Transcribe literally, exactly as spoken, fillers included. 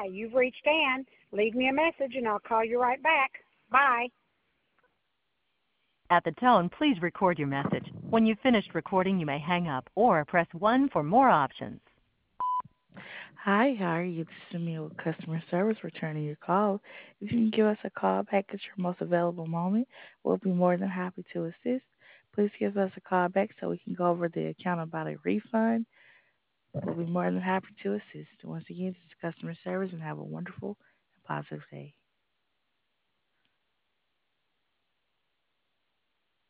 Hi, you've reached Ann. Leave me a message and I'll call you right back. Bye. At the tone, please record your message. When you've finished recording, you may hang up or press one for more options. Hi, how are you? This is Emil with Customer Service returning your call. If you can give us a call back at your most available moment, we'll be more than happy to assist. Please give us a call back so we can go over the account about a refund. We'll be more than happy to assist. Once again, this is Customer Service and have a wonderful and positive day.